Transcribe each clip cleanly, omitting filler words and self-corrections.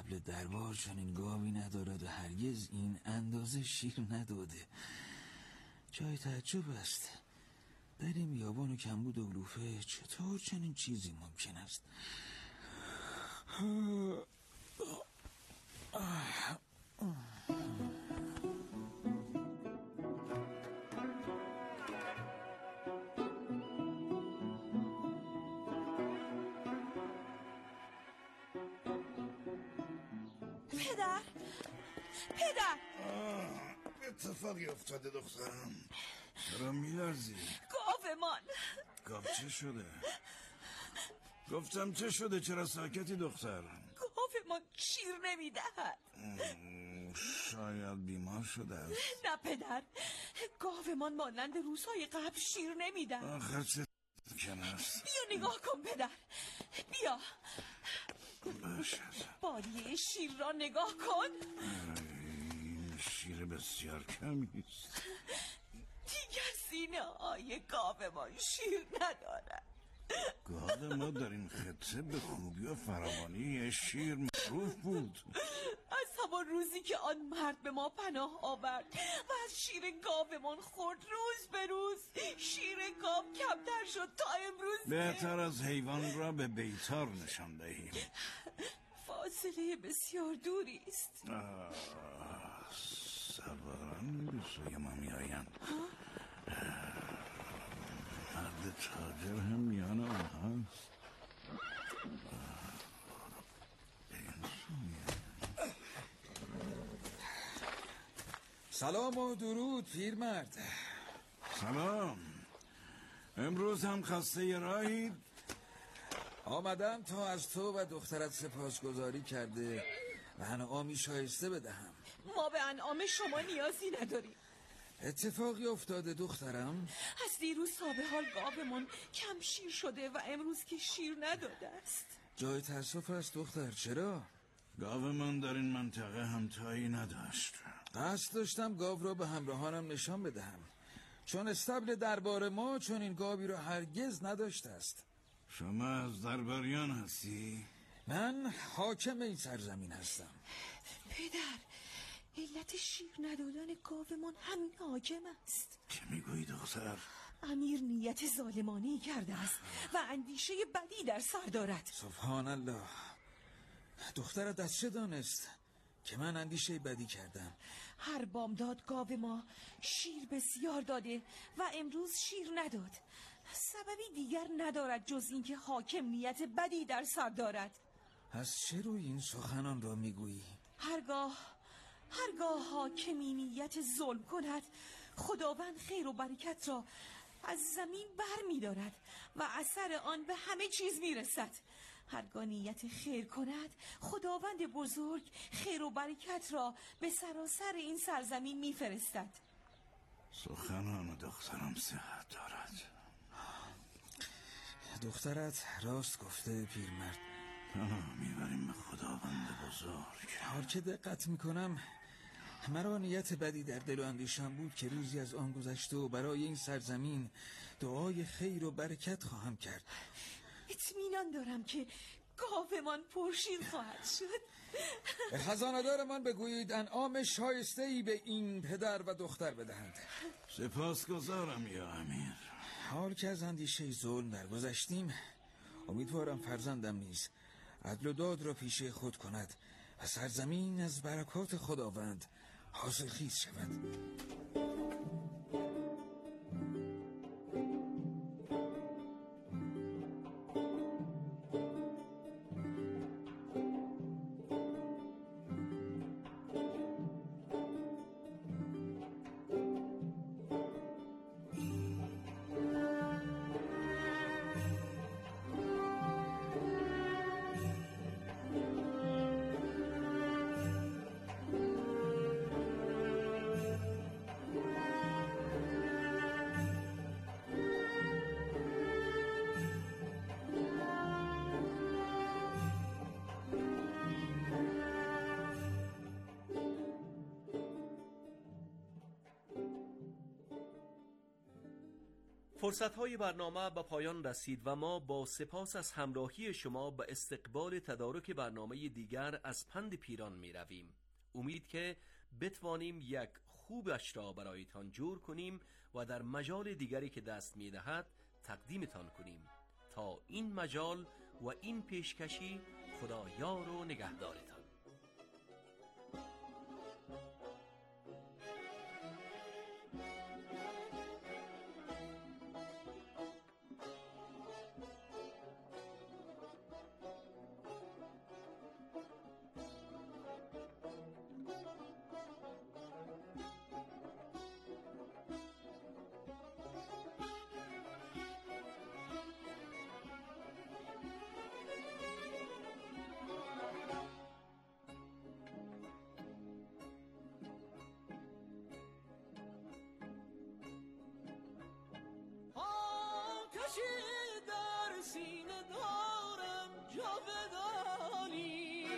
استبل دربار چنین گاوی ندارد و هرگز این اندازه شیر نداده. جای تعجب است. در این بیابان و کمبود و علوفه چطور چنین چیزی ممکن است؟ پدر اتفاقی افتاده دخترم. چرا میلرزی؟ گاومان. گاو چه شده؟ گفتم چه شده؟ چرا ساکتی دختر؟ گاومان شیر نمیدهد. شاید بیمار شده است. نه پدر، گاومان مانند روزهای قبل شیر نمیدهد. آخر چه کن است؟ بیا نگاه کن پدر، بیا. باشد. بادیه شیر را نگاه کن. این شیر بسیار کمی است. دیگر سینه های گاومان شیر ندارد. گاو ما در این خطه به خوبی و فراوانی شیر معروف بود. از همان روزی که آن مرد به ما پناه آورد و از شیر گاومان خورد، روز به روز شیر گاو کمتر شد تا امروز. بهتر از حیوان را به بیتار نشان دهیم. فاصله بسیار دوری است. سواران به سوی ما می آیند. مرد تاجر هم میان آنهاست. سلام و درود پیرمرد. سلام. امروز هم خسته راهید؟ آمدم تا از تو و دخترت سپاسگزاری کرده و انعامی شایسته بدهم. ما به انعام شما نیازی نداریم. اتفاقی افتاده دخترم؟ از دیروز تا به حال گاومان کم شیر شده و امروز که شیر نداده است. جای تأسف است دختر. چرا؟ گاو من در این منطقه همتایی نداشت. قصد داشتم گاو را به همراهانم نشان بدهم، چون استبل دربار ما چون این گاوی را هرگز نداشته است. شما از درباریان هستی؟ من حاکم این سرزمین هستم. پدر، علت شیر ندادن گاومان همین حاکم است. چه میگویی دختر؟ امیر نیت ظالمانه‌ای کرده است و اندیشه بدی در سر دارد. سبحان الله. دخترت از چه دانست که من اندیشه بدی کردم؟ هر بامداد گاو ما شیر بسیار داده و امروز شیر نداد. سببی دیگر ندارد جز اینکه حاکم نیت بدی در سر دارد. از چه روی این سخنان را میگویی؟ هرگاه حاکمی نیت ظلم کند، خداوند خیر و برکت را از زمین بر می دارد و اثر آن به همه چیز می رسد. هرگاه نیت خیر کند، خداوند بزرگ خیر و برکت را به سراسر این سرزمین می فرستد. سخنان دخترم صحت دارد. دخترت راست گفته پیرمرد. میبریم به خداوند بزرگ. حال که دقت میکنم مرا نیت بدی در دل و اندیشم بود که روزی از آن گذشته و برای این سرزمین دعای خیر و برکت خواهم کرد. اطمینان دارم که گاومان پرشیر خواهد شد. به خزانه‌دار من بگویید انعام شایسته‌ای به این پدر و دختر بدهند. سپاسگزارم یا امیر. حال که از اندیشه ظلم درگذشتیم، امیدوارم فرزندم نیز عدل و داد را پیشه خود کند و سرزمین از برکات خداوند حاصل خیز شود. فرصت‌های برنامه به پایان رسید و ما با سپاس از همراهی شما به استقبال تدارک برنامه دیگر از پند پیران می رویم. امید که بتوانیم یک خوبش را برایتان جور کنیم و در مجال دیگری که دست می دهد تقدیمتان کنیم. تا این مجال و این پیشکشی، خدا یار و نگهدارتان. در سینه دارم جاودانی،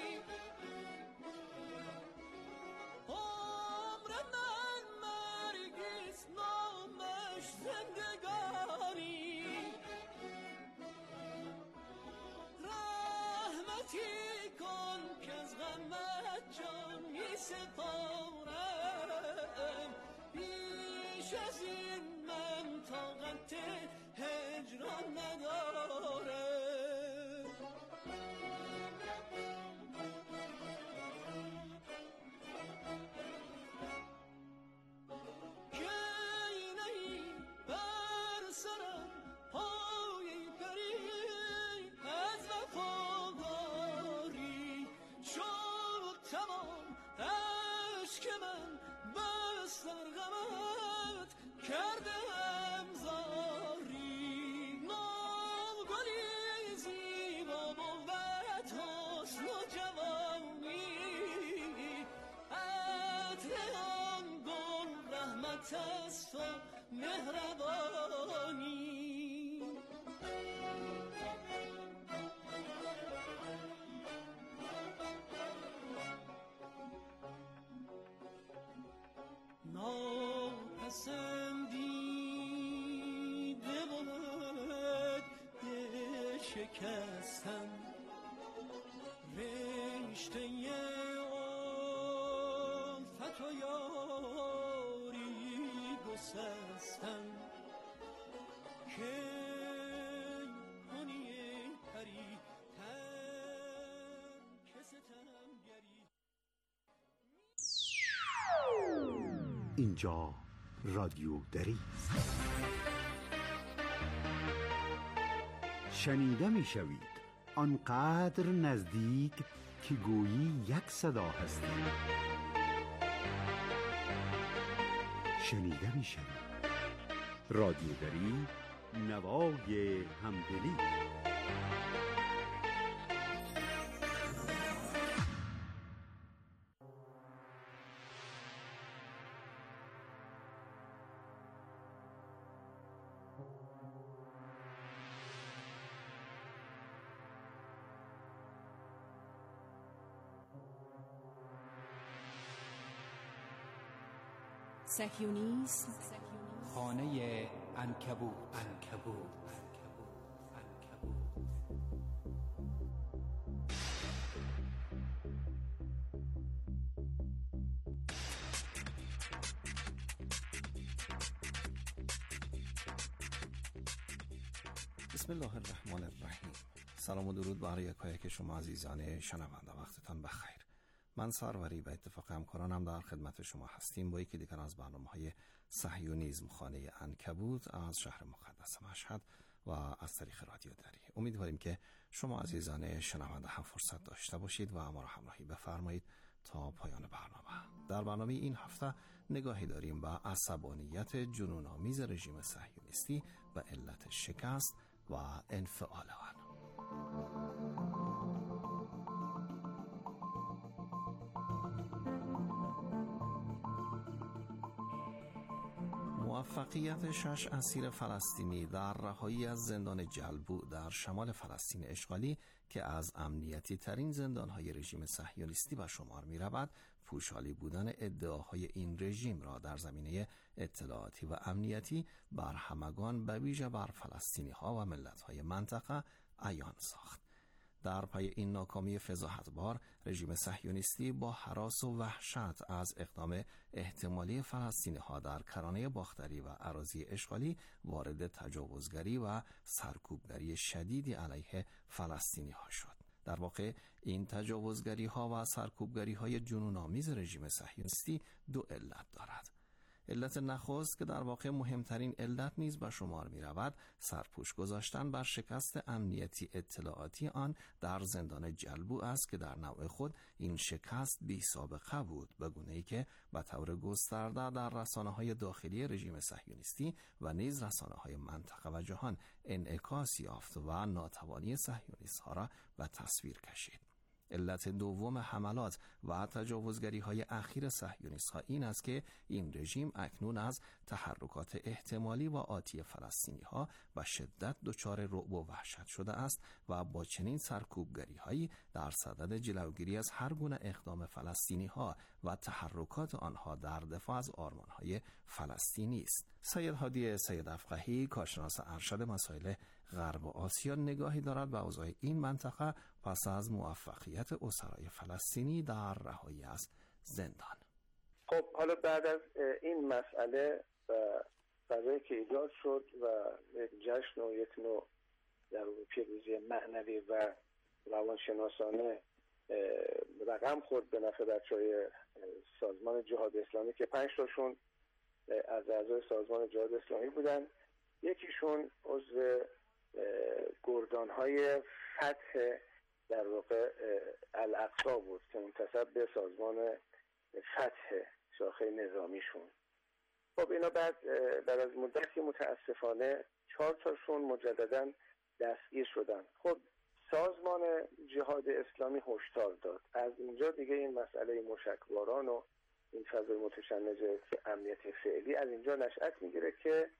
عمر من مرگیست نامش زندگانی، رحمتی کن که از غمت جان می سپارم، بیش از این من طاقت هجران نداره. که اینهی بر سرم پای پری از وفاداری، شد تمام عشق من بس در غمت کرده است و مهربانی. ناپسندیده بود شکستن رشته الفت و یاری گسستن، که کنی پری ترک ستمگری. اینجا رادیو دری است. شنیده می شوید آنقدر نزدیک که گویی یک صدا هستید. شنیده می شوید رادیو دری، نوای همدلی. صهیونیسم خانه عنکبوت. بسم الله الرحمن الرحیم. سلام و درود برای یکایک شما عزیزان شنونده، وقتتان بخیر. من سروری به اتفاق همکارانم در خدمت شما هستیم با یکی دیگر از برنامه‌های صهیونیسم خانه عنکبوت از شهر مقدس مشهد و از طریق رادیو دری. امیدواریم که شما عزیزان شنونده هم فرصت داشته باشید و ما را همراهی بفرمایید تا پایان برنامه. در برنامه این هفته نگاهی داریم به عصبانیت جنون‌آمیز رژیم صهیونیستی و علت شکست و انفعال آن. موفقیت 6 اسیر فلسطینی در رهایی از زندان جلبوع در شمال فلسطین اشغالی که از امنیتی ترین زندانهای رژیم صهیونیستی به شمار می رود، پوشالی بودن ادعاهای این رژیم را در زمینه اطلاعاتی و امنیتی بر همگان به ویژه بر فلسطینی ها و ملت های منطقه عیان ساخت. در پی این ناکامی فضاحتبار، رژیم صهیونیستی با هراس و وحشت از اقدام احتمالی فلسطینی ها در کرانه باختری و اراضی اشغالی وارد تجاوزگری و سرکوبگری شدیدی علیه فلسطینی ها شد. در واقع این تجاوزگری ها و سرکوبگری های جنون‌آمیز رژیم صهیونیستی دو علت دارد. علت نخست که در واقع مهمترین علت نیز به شمار می رود، سرپوش گذاشتن بر شکست امنیتی اطلاعاتی آن در زندان جلبوع است که در نوع خود این شکست بی سابقه بود، به گونه‌ای که به طور گسترده در رسانه‌های داخلی رژیم صهیونیستی و نیز رسانه‌های منطقه و جهان انعکاس یافت و ناتوانی صهیونیست‌ها را به تصویر کشید. علت دوم حملات و تجاوزگری‌های اخیر صهیونیست‌ها این است که این رژیم اکنون از تحرکات احتمالی و آتی فلسطینی‌ها به شدت دچار رعب و وحشت شده است و با چنین سرکوبگری‌هایی در صدد جلوگیری از هر گونه اقدام فلسطینی‌ها و تحرکات آنها در دفاع از آرمان‌های فلسطینی است. سید هادی سید افقهی، کارشناس ارشد مسائل غرب آسیا، نگاهی دارد به اوضاع این منطقه پس از موفقیت اسرای فلسطینی در رهایی از زندان. خب حالا بعد از این مسئله و فضایی که ایجاد شد و یک جشن و یک نوع در پیروزی معنوی و روانشناسانه رقم خورد به نفع بچه‌های سازمان جهاد اسلامی که 5 تاشون از اعضای سازمان جهاد اسلامی بودن. یکیشون عضو گردان‌های فتح در واقع الاقصی بود که منتسب به سازمان فتح شاخه نظامیشون. خب اینا بعد از مدتی متاسفانه 4 تاشون مجددا دستگیر شدن. خب سازمان جهاد اسلامی هشدار داد. از اینجا دیگه این مسئله موشکباران و این فضای متشنج امنیتی فعلی از اینجا نشأت میگیره که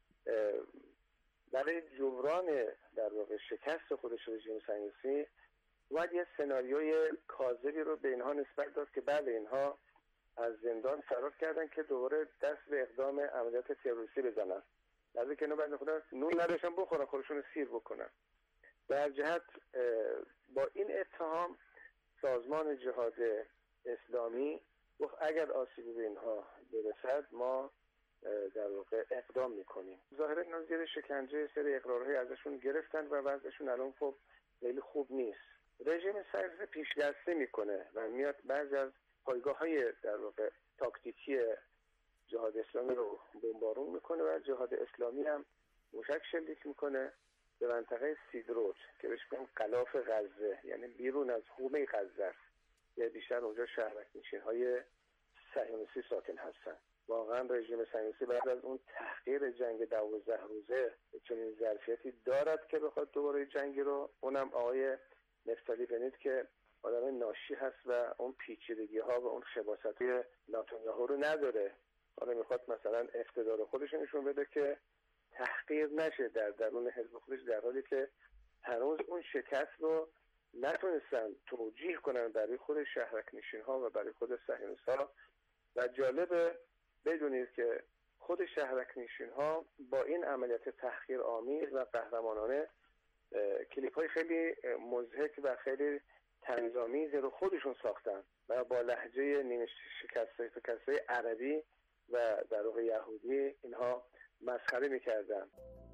برای جبران در واقع شکست خودش رژیم صهیونیستی باید یه سناریوی کاذبی رو به اینها نسبت داد که بعد اینها از زندان فرار کردن که دوباره دست به اقدام عملیات تروریستی بزنن. در حالی که اینا بعد خودشون نون نداشتن بخورن، خودشون سیر بکنن. در جهت با این اتهام سازمان جهاد اسلامی گفت اگر آسیبی به اینها برسد ما در واقع اقدام میکنیم. ظاهرا اینا زیر شکنجه سری اقرارهای ازشون گرفتن و وضعشون الان خب خیلی خوب نیست. رژیم صهیونیستی پیش دستی میکنه و میاد بعضی از پایگاه‌های در واقع تاکتیکی جهاد اسلامی رو بمبارون میکنه و جهاد اسلامی هم موشک شلیک میکنه به منطقه سیدروج که بهش میگن غلاف غزه، یعنی بیرون از حومه غزه است. یا بیشتر اونجا شهرنشین‌های صهیونیستی ساکن هستن. واقعا رژیم صهیونیستی بعد از اون تحقیر جنگ 12 روزه چنین ظرفیتی دارد که بخواد دوباره جنگی رو، اونم آقای نفتالی بنید که آدم ناشی هست و اون پیچیدگی ها و اون شباهت‌های نتانیاهو رو نداره. حالا میخواد مثلا اقتدار خودش نشون بده که تحقیر نشه در درون حزب خودش، در حالی که هنوز اون شکست رو نتونستن توجیه کنن برای خود شهرک‌نشین‌ها و برای خود صهیونیست‌ها. و جالبه بدونید که خود شهرک‌نشین‌ها با این عملیات تحقیرآمیز و قهرمانانه کلیپ‌های خیلی مضحک و خیلی طنزآمیز رو خودشون ساختن و با لهجه نیمه شکسته عربی و در واقع یهودی اینها مسخره می‌کردن.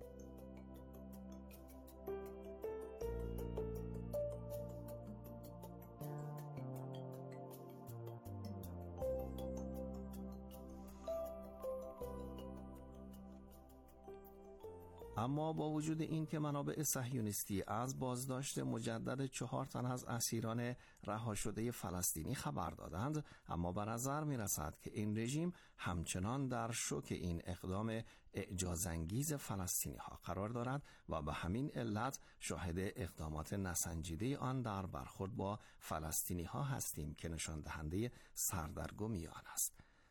اما با وجود این که منابع صهیونیستی از بازداشت مجدد 4 تن از اسیران رها شده فلسطینی خبر دادند، اما به نظر می رسد که این رژیم همچنان در شوک این اقدام اعجازانگیز فلسطینی ها قرار دارد و به همین علت شاهد اقدامات نسنجیده آن در برخورد با فلسطینی ها هستیم که نشان دهنده سردرگمی آن است.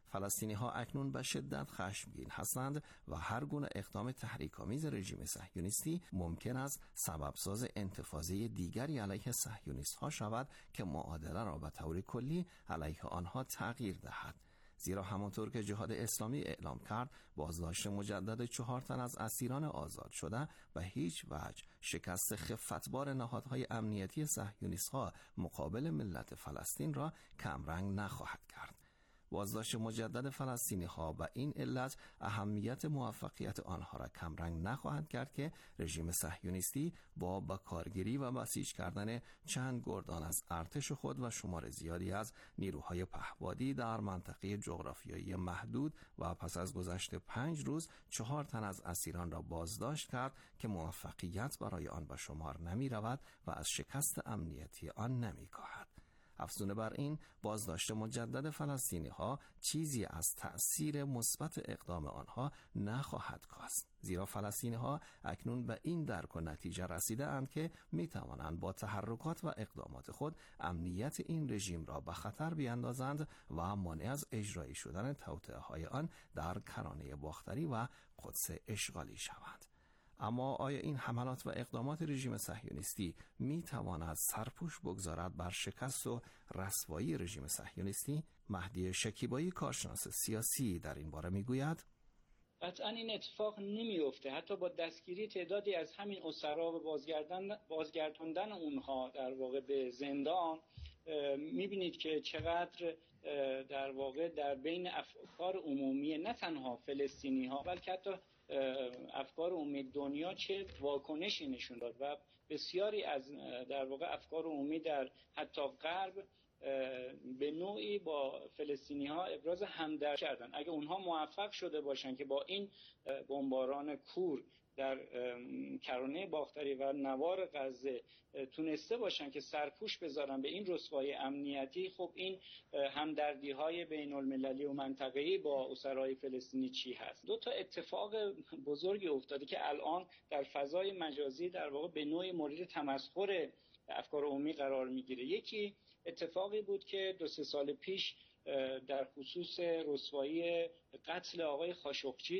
فلسطینی ها اکنون به شدت خشمگین هستند و هر گونه اقدام تحریک‌آمیز رژیم صهیونیستی ممکن است سببساز انتفاضه دیگری علیه صهیونیست ها شود که معادله را به طور کلی علیه آنها تغییر دهد. زیرا همانطور که جهاد اسلامی اعلام کرد، بازداشت مجدد 4 تن از اسیران آزاد شده به هیچ وجه شکست خفتبار نهادهای امنیتی صهیونیست‌ها مقابل ملت فلسطین را کمرنگ نخواهد کرد. بازداشت مجدد فلسطینی ها به این علت اهمیت موفقیت آنها را کمرنگ نخواهد کرد که رژیم صهیونیستی با بکارگیری و بسیج کردن چند گردان از ارتش خود و شمار زیادی از نیروهای پهپادی در منطقه جغرافیایی محدود و پس از گذشت 5 روز 4 تن از اسیران را بازداشت کرد که موفقیت برای آن به شمار نمی رود و از شکست امنیتی آن نمی کاهد. افزون بر این، بازداشت مجدد فلسطینی ها چیزی از تأثیر مثبت اقدام آنها نخواهد کاست، زیرا فلسطینی ها اکنون به این درک و نتیجه رسیده اند که می توانند با تحرکات و اقدامات خود امنیت این رژیم را به خطر بیاندازند و مانع از اجرایی شدن توطئه های آن در کرانه باختری و قدس اشغالی شوند. اما آیا این حملات و اقدامات رژیم صهیونیستی می تواند سرپوش بگذارد بر شکست و رسوایی رژیم صهیونیستی؟ مهدی شکیبایی، کارشناس سیاسی، در این باره می گوید قطعا این اتفاق نمیفته. حتی با دستگیری تعدادی از همین اسرا و بازگرداندن اونها در واقع به زندان، میبینید که چقدر در واقع در بین افکار عمومی نه تنها فلسطینی ها بلکه حتی افکار عمومی دنیا چه واکنشی نشون داد و بسیاری از در واقع افکار عمومی در حتی غرب به نوعی با فلسطینی ها ابراز همدردی کردن. اگه اونها موفق شده باشن که با این بمباران کور در کرانه باختری و نوار غزه تونسته باشن که سرپوش بذارن به این رسوایی امنیتی، خب این همدردی های بین المللی و منطقه‌ای با اسرای فلسطینی چی هست؟ 2 تا اتفاق بزرگی افتاده که الان در فضای مجازی در واقع به نوعی مورد تمسخر افکار عمومی قرار میگیره. یکی اتفاقی بود که 2-3 سال پیش در خصوص رسوایی قتل آقای خاشقچی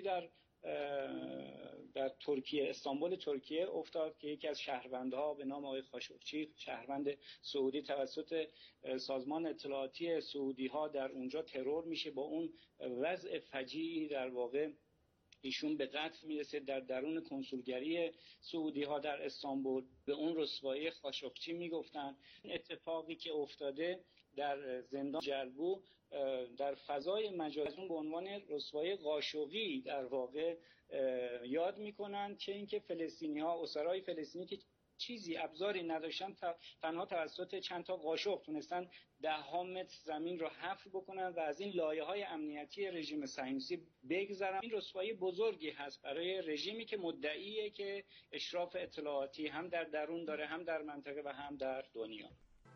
در ترکیه، استانبول ترکیه افتاد که یکی از شهروندها به نام آقای خاشقچی، شهروند سعودی، توسط سازمان اطلاعاتی سعودی ها در اونجا ترور میشه. با اون وضع فجیعی در واقع ایشون به قتل میرسه در درون کنسولگری سعودی ها در استانبول. به اون رسوایی خاشقچی میگفتن. اتفاقی که افتاده در زندان جلبو در فضای مجازی به عنوان رسوایی قاشقی در واقع یاد میکنن که اینکه فلسطینی ها، اسرای فلسطینی که چیزی ابزاری نداشتن، تنها توسط چند تا قاشق تونستن 10 متر زمین رو حفر بکنن و از این لایه‌های امنیتی رژیم صهیونیستی بگذرن. این رسوایی بزرگی هست برای رژیمی که مدعیه که اشراف اطلاعاتی هم در درون داره، هم در منطقه و هم در دنیا.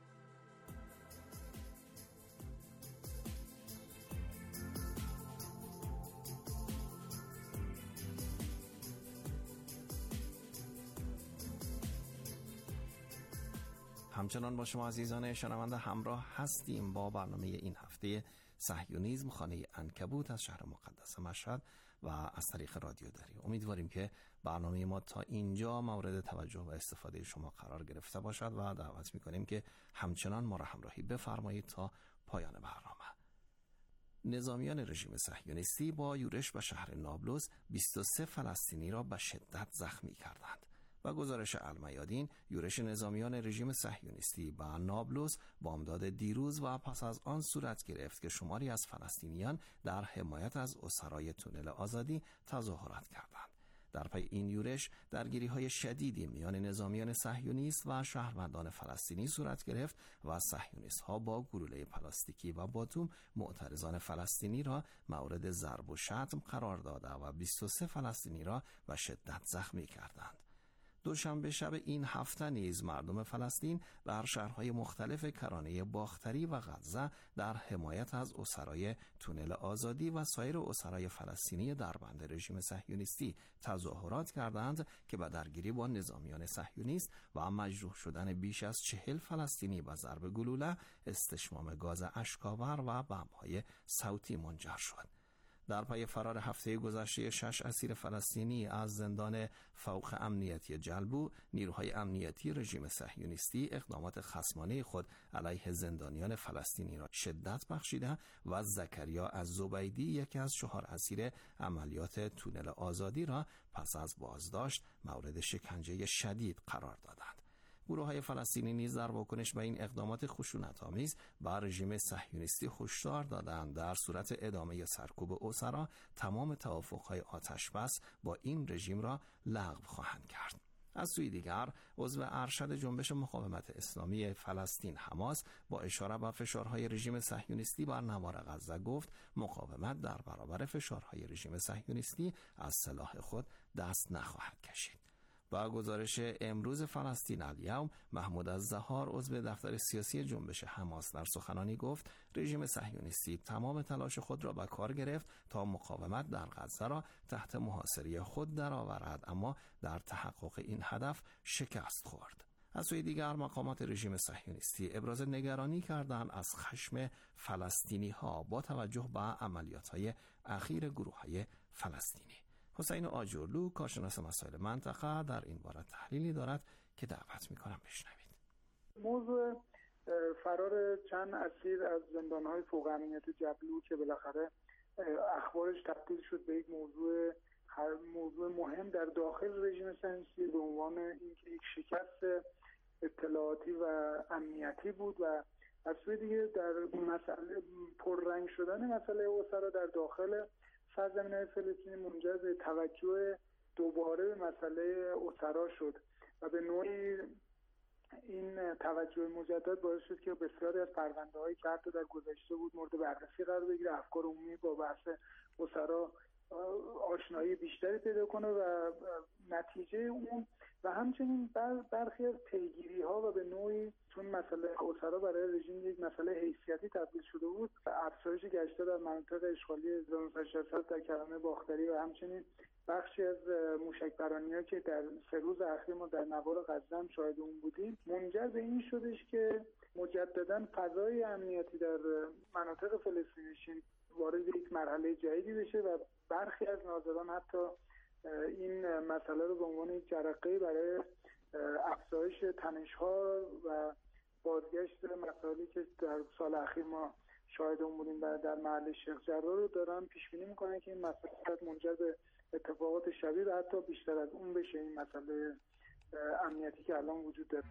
همچنان با شما عزیزان شنونده همراه هستیم با برنامه این هفته صهیونیسم، خانه عنکبوت از شهر مقدس مشهد و از طریق رادیو دری. امیدواریم که برنامه ما تا اینجا مورد توجه و استفاده شما قرار گرفته باشد و دعوت می‌کنیم که همچنان ما را همراهی بفرمایید تا پایان برنامه. نظامیان رژیم صهیونیستی با یورش به شهر نابلس 23 فلسطینی را به شدت زخمی کردند. و گزارش المیادین، یورش نظامیان رژیم صهیونیستی به نابلس بامداد دیروز و پس از آن صورت گرفت که شماری از فلسطینیان در حمایت از اسرای تونل آزادی تظاهرات کردند. در پی این یورش درگیری‌های شدیدی میان نظامیان صهیونیست و شهروندان فلسطینی صورت گرفت و صهیونیست‌ها با گلوله پلاستیکی و باتوم معترضان فلسطینی را مورد ضرب و شتم قرار داده و 23 فلسطینی را به شدت زخمی کردند. دوشنبه شب این هفته نیز مردم فلسطین در شهرهای مختلف کرانه باختری و غزه در حمایت از اسرای تونل آزادی و سایر اسرای فلسطینی در بند رژیم صهیونیستی تظاهرات کردند که به درگیری با نظامیان صهیونیست و مجروح شدن بیش از 40 فلسطینی با ضرب گلوله، استشمام گاز اشک‌آور و بمب‌های صوتی منجر شد. در پی فرار هفته گذشته 6 اسیر فلسطینی از زندان فوق امنیتی جلبو، نیروهای امنیتی رژیم صهیونیستی اقدامات خصمانه خود علیه زندانیان فلسطینی را شدت بخشیده و زکریا الزبیدی، یکی از 4 اسیر عملیات تونل آزادی را پس از بازداشت مورد شکنجه شدید قرار دادند. گروه‌های فلسطینی نیز در واکنش به این اقدامات خشونت‌آمیز بر رژیم صهیونیستی هشدار دادند در صورت ادامه سرکوب اسرا تمام توافق‌های آتشبس با این رژیم را لغو خواهند کرد. از سوی دیگر عضو ارشد جنبش مقاومت اسلامی فلسطین حماس با اشاره به فشارهای رژیم صهیونیستی بر نوار غزه گفت مقاومت در برابر فشارهای رژیم صهیونیستی از سلاح خود دست نخواهد کشید. با گزارش امروز فلسطین الیوم، محمود الزهار عضو دفتر سیاسی جنبش حماس در سخنانی گفت رژیم صهیونیستی تمام تلاش خود را به کار گرفت تا مقاومت در غزه را تحت محاصره خود درآورد، اما در تحقق این هدف شکست خورد. از سوی دیگر مقامات رژیم صهیونیستی ابراز نگرانی کردند از خشم فلسطینی ها با توجه به عملیات‌های اخیر گروه‌های فلسطینی. حسین آجرلو، کارشناس مسائل منطقه، در این باره تحلیلی دارد که دعوت می‌کنم بشنوید. موضوع فرار چند اسیر از زندان‌های فوق امنیت جبلو که بالاخره اخبارش تبدیل شد به یک موضوع مهم در داخل رژیم صهیونیستی به عنوان اینکه یک شکست اطلاعاتی و امنیتی بود و از سوی دیگه در مسئله پررنگ شدن مسئله اسرا در داخل سرزمین فلسطین منجر به توجه دوباره به مسئله اسرا شد و به نوعی این توجه مجدد باعث شد که بسیاری از پرونده‌هایی که حتی در گذشته بود مورد بررسی قرار بگیره، افکار عمومی با بحث اسرا آشنایی بیشتری پیدا کنه و نتیجه اون و همچنین برخی از پیگیری‌ها و به نوعی چون مسئله اسرا برای رژیم یک مسئله حیثیتی تبدیل شده بود، افزایش گشته در مناطق اشغالی 1967 در کرانه باختری و همچنین بخشی از موشک‌برانی‌ها که در 3 روز اخیر ما در نوار غزه هم شاهد اون بودیم، منجر به این شدش که مجدداً فضای امنیتی در مناطق فلسطینی وارد یک مرحله جدیدی بشه و برخی از ناظران حتی این مسئله رو به عنوان یک جرقه برای افزایش تنش‌ها و بازگشت مسائلی که در سال اخیر ما شاهد اون بودیم در محل شیخ جراح رو دارن پیش بینی میکنن که این مسئله منجر به اتفاقات شبیه و حتی بیشتر از اون بشه این مسئله امنیتی که الان وجود داره.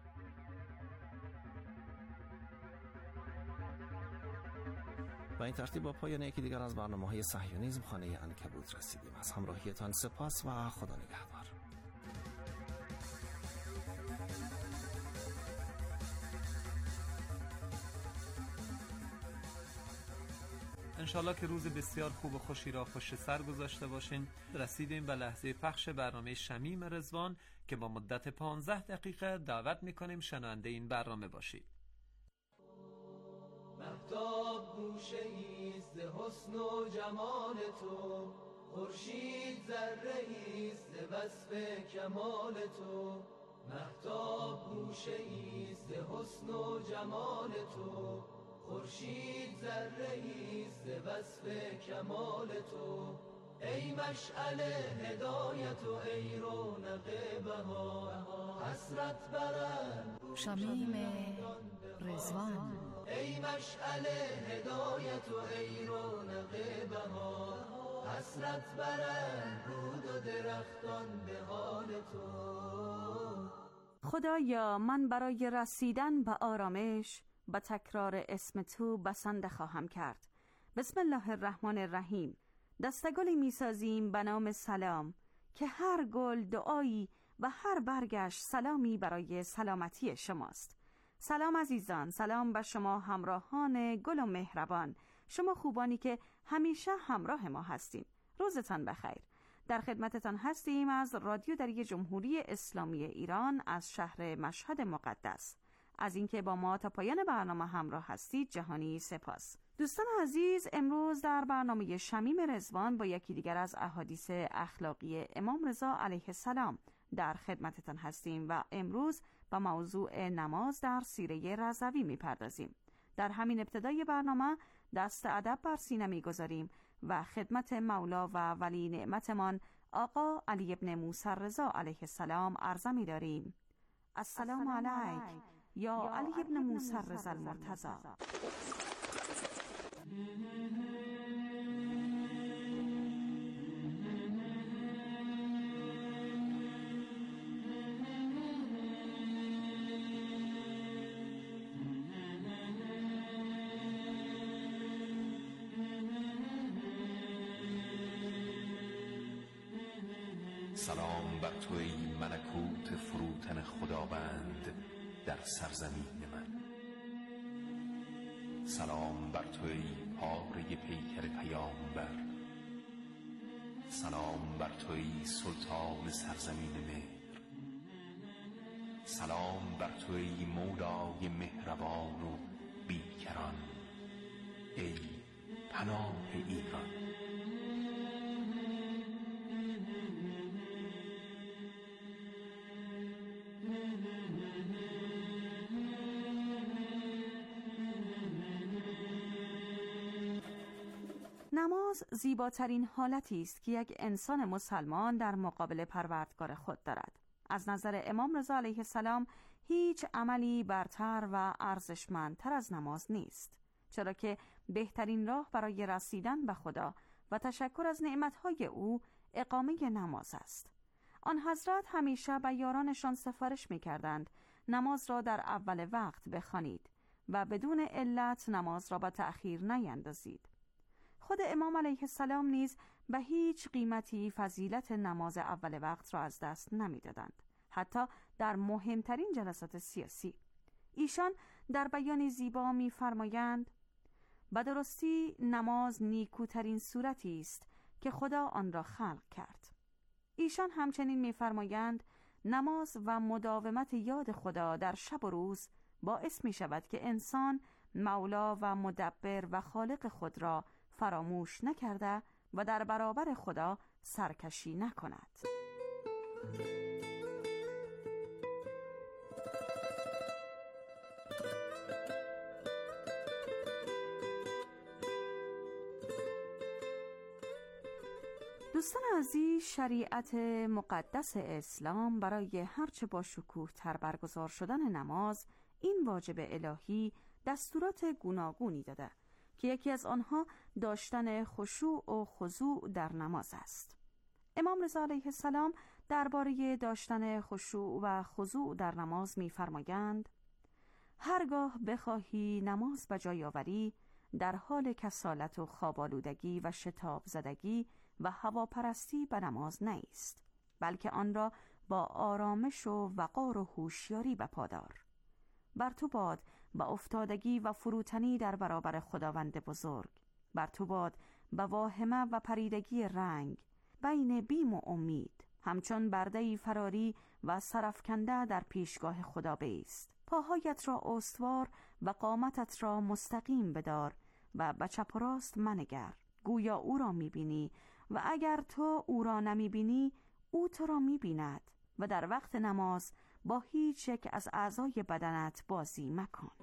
با این ترتیب با پایان یکی دیگر از برنامه‌های صهیونیسم خانه عنکبوت رسیدیم. از همراهیتان سپاس و خدا نگهدار. انشالله که روز بسیار خوب و خوشی را پشت سر گذاشته باشین. رسیدیم به لحظه پخش برنامه شمیم رضوان که با مدت 15 دقیقه دعوت میکنیم شنونده این برنامه باشید. مهتاب گوشه‌ایست حسن و جمال تو، خورشید ذره‌ایست وصف کمال تو. مهتاب گوشه‌ایست حسن و جمال تو، خورشید ذره‌ایست وصف کمال تو. ای مشعل هدایت و ای رونق بهار، حسرت برم شمیم رضوان. ای مشعل هدایت و ای رونق بهار، حسرت برم رود و درختان به حال تو. خدایا من برای رسیدن به آرامش به تکرار اسم تو بسنده خواهم کرد. بسم الله الرحمن الرحیم. دستگلی میسازیم به نام سلام که هر گل دعایی و هر برگش سلامی برای سلامتی شماست. سلام عزیزان، سلام به شما همراهان گل و مهربان، شما خوبانی که همیشه همراه ما هستین. روزتان بخیر. در خدمتتان هستیم از رادیو دری جمهوری اسلامی ایران از شهر مشهد مقدس. از اینکه با ما تا پایان برنامه همراه هستید جهانی سپاس. دوستان عزیز، امروز در برنامه شمیم رضوان با یکی دیگر از احادیث اخلاقی امام رضا علیه السلام در خدمتتان هستیم و امروز با موضوع نماز در سیره رضوی میپردازیم. در همین ابتدای برنامه دست ادب بر سینه میگذاریم و خدمت مولا و ولی نعمتمان آقا علی ابن موسی رضا علیه السلام عرضه می‌داریم: السلام علیک یا علی ابن موسی رضا المرتضی. سلام بر تو ای ملکوت فروتن خداوند در سرزمین من. سلام بر تو ای پاره پیکر پیامبر. سلام بر تو ای سلطان سرزمین مهر. سلام بر تو ای مولای مهربان و بیکران، ای پناه ایران. نماز زیباترین حالتی است که یک انسان مسلمان در مقابل پروردگار خود دارد. از نظر امام رضا علیه السلام هیچ عملی برتر و ارزشمندتر از نماز نیست، چرا که بهترین راه برای رسیدن به خدا و تشکر از نعمتهای او اقامه نماز است. آن حضرت همیشه به یارانشان سفارش می‌کردند نماز را در اول وقت بخوانید و بدون علت نماز را به تأخیر نیندازید. خود امام علیه السلام نیز به هیچ قیمتی فضیلت نماز اول وقت را از دست نمی‌دادند، حتی در مهمترین جلسات سیاسی. ایشان در بیان زیبا می‌فرمایند: به درستی نماز نیکوترین صورتی است که خدا آن را خلق کرد. ایشان همچنین می‌فرمایند نماز و مداومت یاد خدا در شب و روز باعث می‌شود که انسان مولا و مدبر و خالق خود را فراموش نکرده و در برابر خدا سرکشی نکند. دوستان عزیز، شریعت مقدس اسلام برای هرچه با شکوه تر برگزار شدن نماز این واجب الهی دستورات گوناگونی داده که یکی از آنها داشتن خشوع و خضوع در نماز است. امام رضا علیه السلام درباره داشتن خشوع و خضوع در نماز می‌فرمایند: هرگاه بخواهی نماز به جای آوری، در حال کسالت و خواب‌آلودگی و شتاب زدگی و هواپرستی به نماز نیست، بلکه آن را با آرامش و وقار و هوشیاری بپادار. بر تو باد با افتادگی و فروتنی در برابر خداوند بزرگ، بر تو باد با واهمه و پریدگی رنگ بین بیم و امید، همچون برده‌ای فراری و سرافکنده در پیشگاه خدا بایست. پاهایت را استوار و قامتت را مستقیم بدار و به چپ و راست منگر، گویا او را می‌بینی و اگر تو او را نمی‌بینی او تو را می‌بیند. و در وقت نماز با هیچ یک از اعضای بدنت بازی مکن.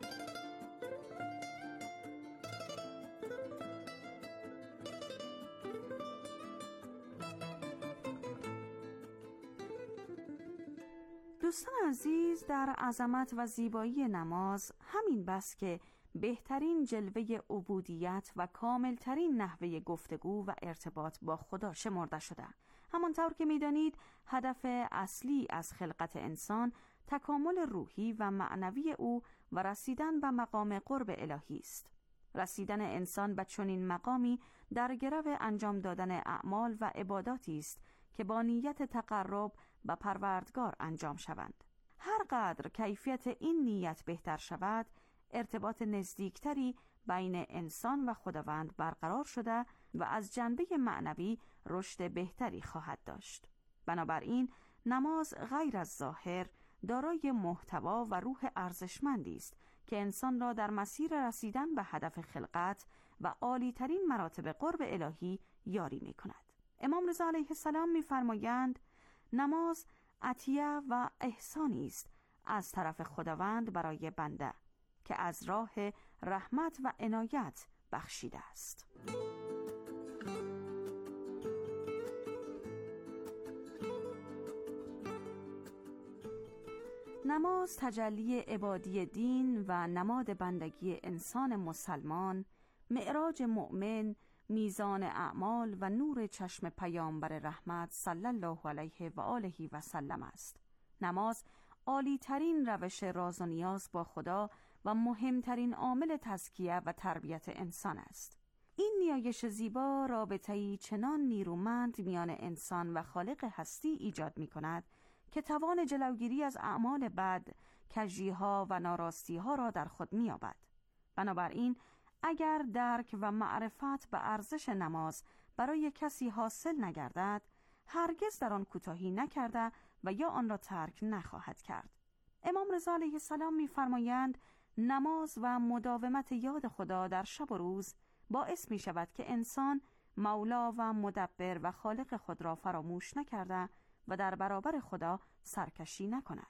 دوستان عزیز، در عظمت و زیبایی نماز همین بس که بهترین جلوه عبودیت و کاملترین نحوه گفتگو و ارتباط با خدا شمرده شده. همانطور که می‌دانید هدف اصلی از خلقت انسان تکامل روحی و معنوی او و رسیدن به مقام قرب الهی است. رسیدن انسان به چنین مقامی در گرو انجام دادن اعمال و عباداتی است که با نیت تقرب به پروردگار انجام شوند. هر قدر کیفیت این نیت بهتر شود، ارتباط نزدیکتری بین انسان و خداوند برقرار شده و از جنبه معنوی رشد بهتری خواهد داشت. بنابراین نماز غیر از ظاهر دارای محتوا و روح ارزشمندی است که انسان را در مسیر رسیدن به هدف خلقت و عالی‌ترین مراتب قرب الهی یاری می‌کند. امام رضا علیه السلام می‌فرمایند نماز عطیه و احسانی است از طرف خداوند برای بنده که از راه رحمت و عنایت بخشیده است. نماز تجلی عبادی دین و نماد بندگی انسان مسلمان، معراج مؤمن، میزان اعمال و نور چشم پیامبر رحمت صلی الله علیه و آله و سلم است. نماز عالی ترین روش راز و نیاز با خدا و مهمترین عامل تزکیه و تربیت انسان است. این نیایش زیبا رابطه‌ای چنان نیرومند میان انسان و خالق هستی ایجاد می‌کند که توان جلوگیری از اعمال بد، کژی‌ها و ناراستی‌ها را در خود می‌یابد. بنابراین اگر درک و معرفت به ارزش نماز برای کسی حاصل نگردد، هرگز در آن کوتاهی نکرده و یا آن را ترک نخواهد کرد. امام رضا علیه السلام می‌فرمایند نماز و مداومت یاد خدا در شب و روز باعث می شود که انسان مولا و مدبر و خالق خود را فراموش نکرده و در برابر خدا سرکشی نکند.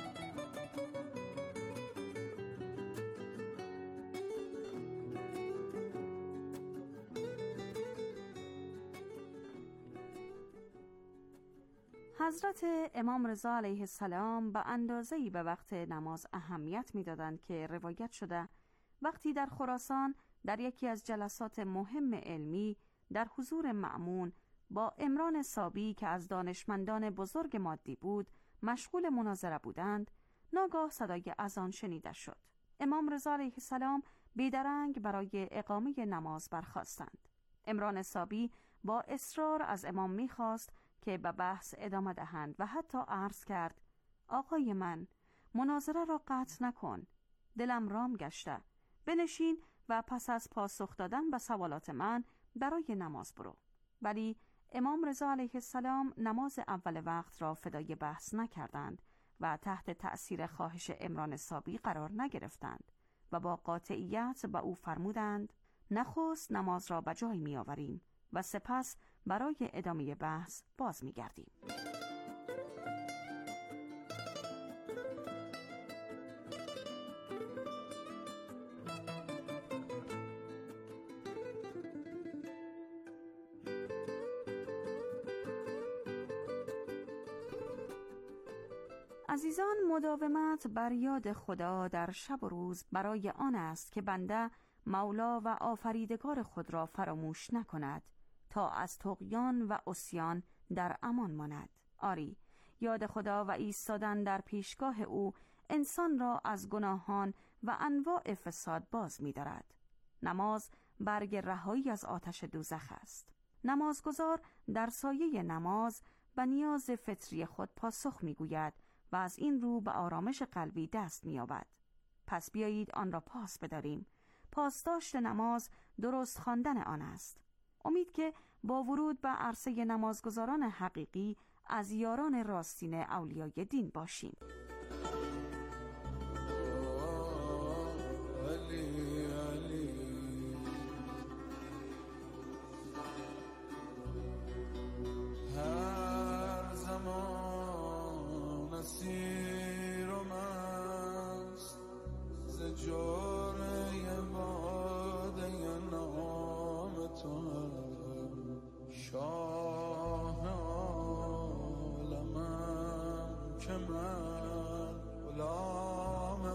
حضرت امام رضا علیه السلام به اندازه‌ای به وقت نماز اهمیت می‌دادند که روایت شده وقتی در خراسان در یکی از جلسات مهم علمی در حضور مأمون با عمران صابی که از دانشمندان بزرگ مادی بود مشغول مناظره بودند، ناگاه صدای اذان شنیده شد. امام رضا علیه السلام بیدرنگ برای اقامه نماز برخاستند. عمران صابی با اصرار از امام می‌خواست که به بحث ادامه دهند و حتی عرض کرد آقای من، مناظره را قطع نکن، دلم رام گشته، بنشین و پس از پاسخ دادن به سوالات من برای نماز برو. ولی امام رضا علیه السلام نماز اول وقت را فدای بحث نکردند و تحت تأثیر خواهش عمران صابی قرار نگرفتند و با قاطعیت به او فرمودند نخست نماز را به جای می آوریم و سپس برای ادامه بحث باز می گردیم. عزیزان، مداومت بر یاد خدا در شب و روز برای آن است که بنده مولا و آفریدگار خود را فراموش نکند تا از طغیان و عصیان در امان ماند. آری، یاد خدا و ایستادن در پیشگاه او انسان را از گناهان و انواع فساد باز می دارد. نماز برگ رهایی از آتش دوزخ است. نمازگزار در سایه نماز و نیاز فطری خود پاسخ می گوید و از این رو به آرامش قلبی دست می یابد. پس بیایید آن را پاس بداریم. پاسداشت نماز درست خواندن آن است. امید که با ورود به عرصه نمازگزاران حقیقی از یاران راستین اولیای دین باشیم. هر زمان اسیر و مست ز جوره باده نام تو شاه عالمم که من غلام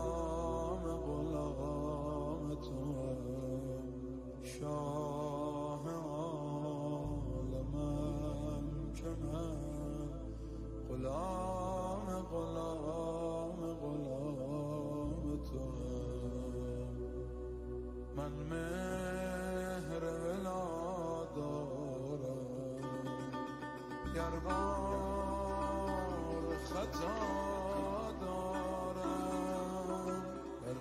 تو شاه عالمم که من غلام تو من مهر ولا دارم گربار خطا دارم در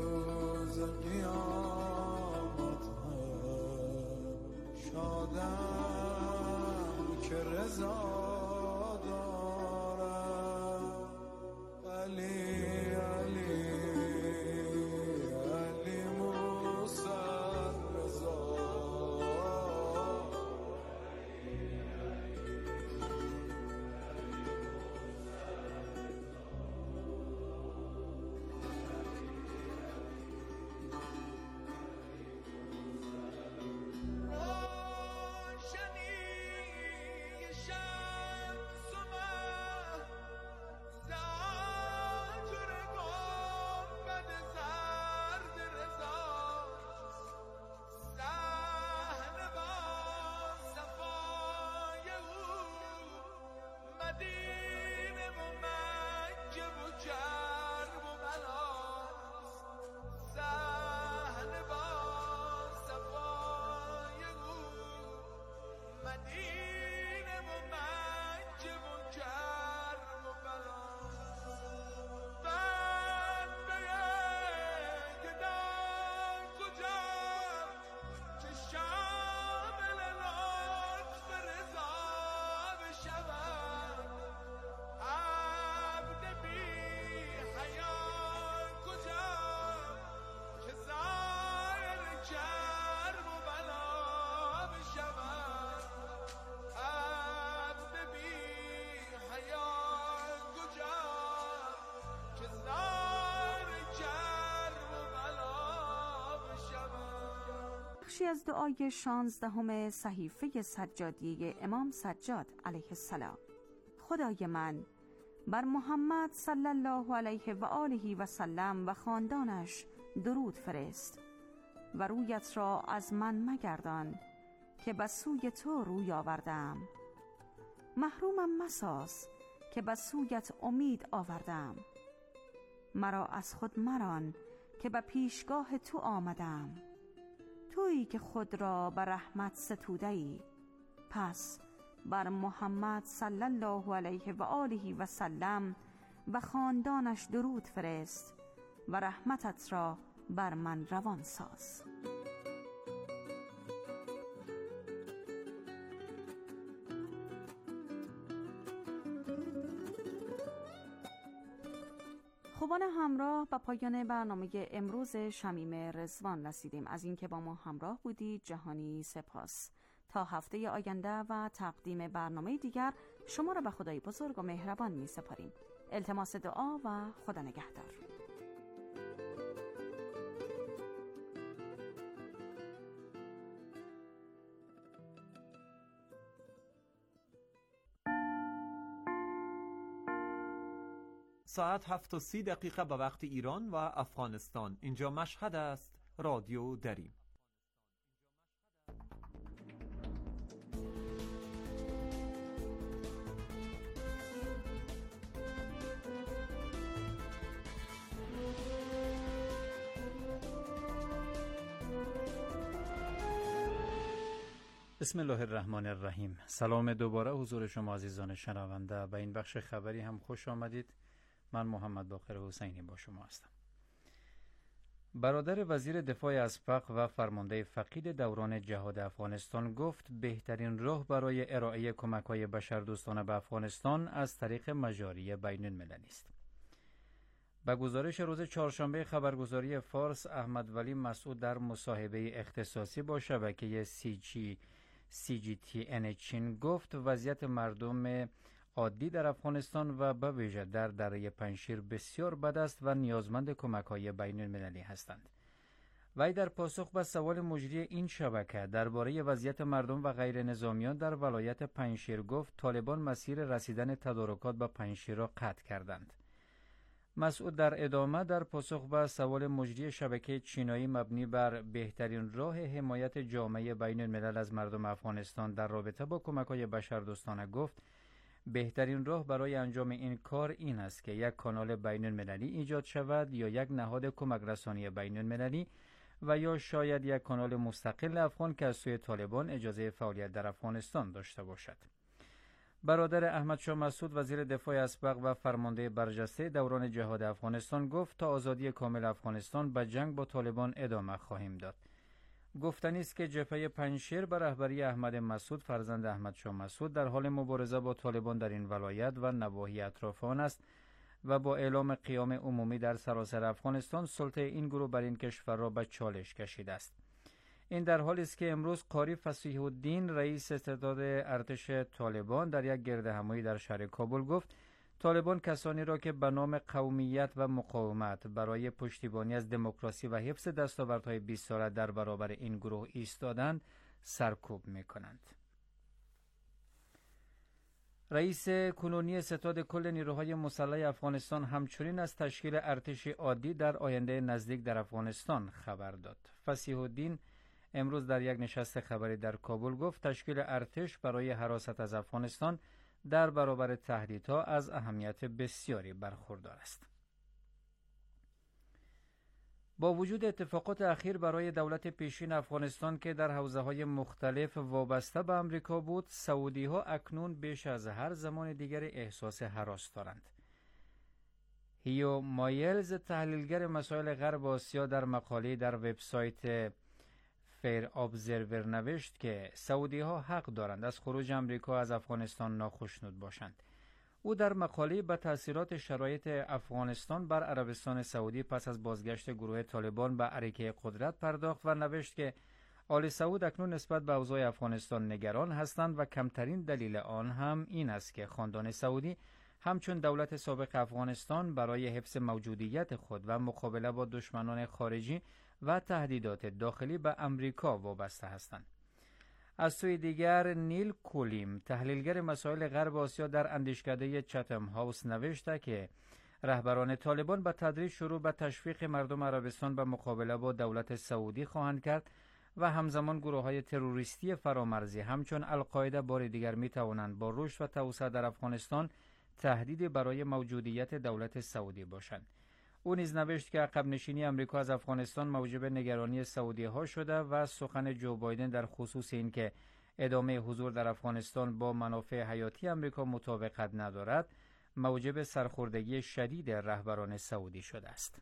روز قیامت هم شادم رضا دارم. علی علی علی موسی رضا. بخشی از دعای 16 صحیفه سجادیه امام سجاد علیه السلام. خدای من بر محمد صلی الله علیه و آله و سلم و خاندانش درود فرست و رویت را از من مگردان که به سوی تو روی آوردم. محرومم مساز که به سویت امید آوردم. مرا از خود مران که به پیشگاه تو آمدم. تویی که خود را به رحمت ستوده‌ای، پس بر محمد صلی الله علیه و آله و سلم و خاندانش درود فرست و رحمتت را بر من روان ساز. خوبان همراه، به پایان برنامه امروز شمیم رضوان رسیدیم. از اینکه با ما همراه بودید جهانی سپاس. تا هفته آینده و تقدیم برنامه دیگر شما را به خدای بزرگ و مهربان می سپاریم. التماس دعا و خدا نگهدار. ساعت 7:30 به وقت ایران و افغانستان. اینجا مشهد است. رادیو دریم. بسم الله الرحمن الرحیم. سلام دوباره حضور شما عزیزان شنونده. به این بخش خبری هم خوش آمدید. من محمد باقر حسینی با شما هستم. برادر وزیر دفاع اسبق و فرمانده فقید دوران جهاد افغانستان گفت بهترین راه برای ارائه کمک‌های بشردوستانه به افغانستان از طریق مجاری بین‌المللی است. با گزارش روز چهارشنبه خبرگزاری فارس، احمد ولی مسعود در مصاحبه اختصاصی با شبکه CGTN چین گفت وضعیت مردم عادی در افغانستان و به ویژه در دره پنجشیر بسیار بد است و نیازمند کمک‌های بین‌المللی هستند. وی در پاسخ به سوال مجری این شبکه درباره وضعیت مردم و غیر نظامیان در ولایت پنجشیر گفت طالبان مسیر رسیدن تدارکات به پنجشیر را قطع کردند. مسعود در ادامه در پاسخ به سوال مجری شبکه چینایی مبنی بر بهترین راه حمایت جامعه بین الملل از مردم افغانستان در رابطه با کمک‌های بشردوستانه گفت بهترین راه برای انجام این کار این است که یک کانال بین المللی ایجاد شود یا یک نهاد کمک رسانی بین المللی و یا شاید یک کانال مستقل افغان که از سوی طالبان اجازه فعالیت در افغانستان داشته باشد. برادر احمد شاه مسعود وزیر دفاع اسبق و فرمانده برجسته دوران جهاد افغانستان گفت تا آزادی کامل افغانستان به جنگ با طالبان ادامه خواهیم داد. گفتنی است که جبهه پنجشیر به رهبری احمد مسعود فرزند احمد شاه مسعود در حال مبارزه با طالبان در این ولایت و نواحی اطراف آن است و با اعلام قیام عمومی در سراسر افغانستان سلطه این گروه بر این کشور را به چالش کشیده است. این در حالی است که امروز قاری فصیح الدین رئیس ستاد ارتش طالبان در یک گردهمایی در شهر کابل گفت طالبان کسانی را که به نام قومیت و مقاومت برای پشتیبانی از دموکراسی و حفظ دستاوردهای 20 ساله در برابر این گروه ایستادند سرکوب می‌کنند. رئیس کنونی ستاد کل نیروهای مسلح افغانستان همچنین از تشکیل ارتشی عادی در آینده نزدیک در افغانستان خبر داد. فصیح الدین امروز در یک نشست خبری در کابل گفت تشکیل ارتش برای حراست از افغانستان در برابر تهدیدها از اهمیت بسیاری برخوردار است. با وجود اتفاقات اخیر برای دولت پیشین افغانستان که در حوزه‌های مختلف وابسته به آمریکا بود، سعودی‌ها اکنون بیش از هر زمان دیگر احساس هراس دارند. هیو مایلز تحلیلگر مسائل غرب آسیا در مقاله در وبسایت فیر ابزرور نوشت که سعودی‌ها حق دارند از خروج آمریکا از افغانستان ناخشنود باشند. او در مقاله به تأثیرات شرایط افغانستان بر عربستان سعودی پس از بازگشت گروه طالبان به عریکه قدرت پرداخت و نوشت که آل سعود اکنون نسبت به اوضاع افغانستان نگران هستند و کمترین دلیل آن هم این است که خاندان سعودی همچون دولت سابق افغانستان برای حفظ موجودیت خود و مقابله با دشمنان خارجی و تهدیدات داخلی به امریکا وابسته هستند. از سوی دیگر نیل کولیم تحلیلگر مسائل غرب آسیا در اندیشکده چتم هاوس نوشته که رهبران طالبان به تدریج شروع به تشویق مردم عربستان به مقابله با دولت سعودی خواهند کرد و همزمان گروه‌های تروریستی فرامرزی همچون القاعده بار دیگر می توانند با رشد و توسعه در افغانستان تهدیدی برای موجودیت دولت سعودی باشند. او نیز نوشت که عقب نشینی آمریکا از افغانستان موجب نگرانی سعودی‌ها شده و سخن جو بایدن در خصوص اینکه ادامه حضور در افغانستان با منافع حیاتی آمریکا مطابقت ندارد موجب سرخوردگی شدید رهبران سعودی شده است.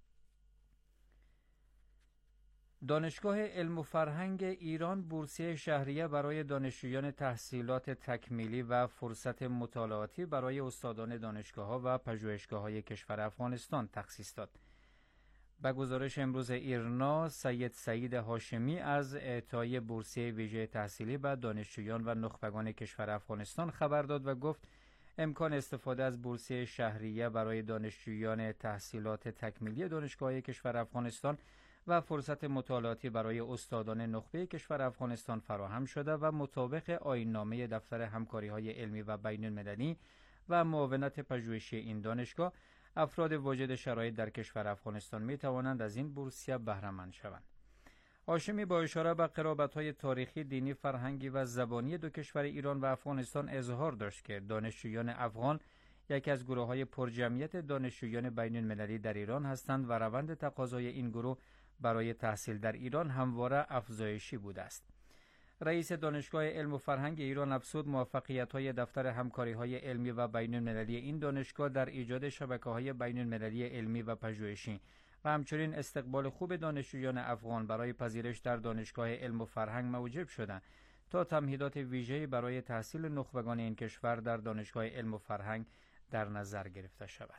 دانشگاه علم و فرهنگ ایران بورسیه شهریه برای دانشجویان تحصیلات تکمیلی و فرصت مطالعاتی برای استادان دانشگاه‌ها و پژوهشگاه‌های کشور افغانستان تخصیص داد. به گزارش امروز ایرنا، سعید هاشمی از اعطای بورسیه ویژه تحصیلی به دانشجویان و نخبگان کشور افغانستان خبر داد و گفت امکان استفاده از بورسیه شهریه برای دانشجویان تحصیلات تکمیلی دانشگاه‌های کشور افغانستان و فرصت مطالعاتی برای استادان نخبه کشور افغانستان فراهم شده و مطابق آیین‌نامه دفتر همکاری‌های علمی و بین‌المللی و معاونت پژوهشی این دانشگاه افراد واجد شرایط در کشور افغانستان می توانند از این بورسیه بهره مند شوند. هاشمی با اشاره به قرابت‌های تاریخی، دینی، فرهنگی و زبانی دو کشور ایران و افغانستان اظهار داشت که دانشجویان افغان یکی از گروه‌های پرجمعیت دانشجویان بین‌المللی در ایران هستند و روند تقاضای این گروه برای تحصیل در ایران همواره افزایشی بوده است. رئیس دانشگاه علم و فرهنگ ایران افزود موفقیت‌های دفتر همکاری‌های علمی و بین‌المللی این دانشگاه در ایجاد شبکه‌های بین‌المللی علمی و پژوهشی و همچنین استقبال خوب دانشجویان افغان برای پذیرش در دانشگاه علم و فرهنگ موجب شده تا تمهیدات ویژه‌ای برای تحصیل نخبگان این کشور در دانشگاه علم و فرهنگ در نظر گرفته شود.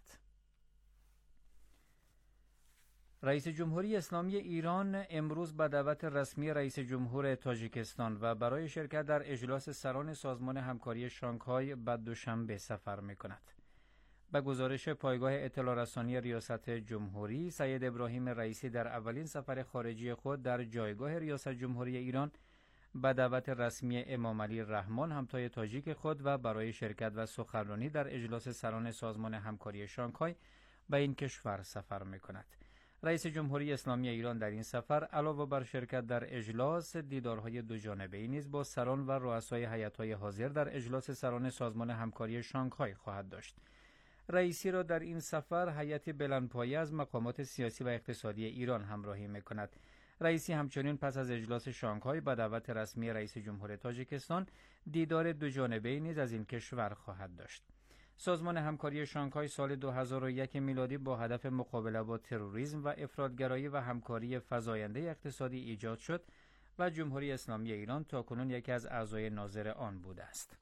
رئیس جمهوری اسلامی ایران امروز به دعوت رسمی رئیس جمهور تاجیکستان و برای شرکت در اجلاس سران سازمان همکاری شانگهای به دوشنبه سفر می‌کند. به گزارش پایگاه اطلاع رسانی ریاست جمهوری، سید ابراهیم رئیسی در اولین سفر خارجی خود در جایگاه ریاست جمهوری ایران به دعوت رسمی امام علی رحمان همتای تاجیک خود و برای شرکت و سخنرانی در اجلاس سران سازمان همکاری شانگهای به این کشور سفر می‌کند. رئیس جمهوری اسلامی ایران در این سفر علاوه بر شرکت در اجلاس، دیدارهای دوجانبه‌ای نیز با سران و رؤسای هیئت‌های حاضر در اجلاس سران سازمان همکاری شانگهای خواهد داشت. رئیسی را در این سفر هیئت بلندپایه از مقامات سیاسی و اقتصادی ایران همراهی می‌کند. رئیسی همچنین پس از اجلاس شانگهای به دعوت رسمی رئیس جمهور تاجیکستان دیدار دوجانبه‌ای نیز از این کشور خواهد داشت. سازمان همکاری شانگهای سال 2001 میلادی با هدف مقابله با تروریسم و افراطگرایی و همکاری فزاینده اقتصادی ایجاد شد و جمهوری اسلامی ایران تاکنون یکی از اعضای ناظر آن بوده است.